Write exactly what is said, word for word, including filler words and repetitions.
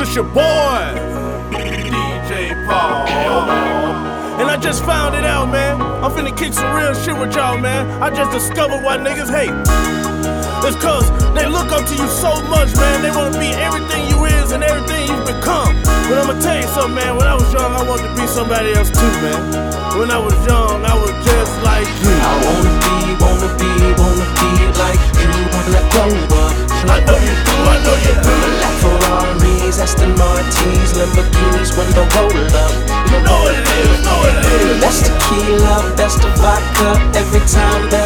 it's your boy, D J Paul. And I just found it out, man. I'm finna kick some real shit with y'all, man. I just discovered why niggas hate. It's cause they look up to you so much, man. They wanna be everything you is and everything you become. But I'ma tell you something, man. When I was young, I wanted to be somebody else too, man. When I was young, I was just like you. I wanna be, wanna be, wanna be like you. Wanna grow up. I know you do, I know you do. Like Ferraris, Aston Martins, Lamborghinis when I roll up. You know what it is, know what it is. That's tequila, that's the vodka. Every time that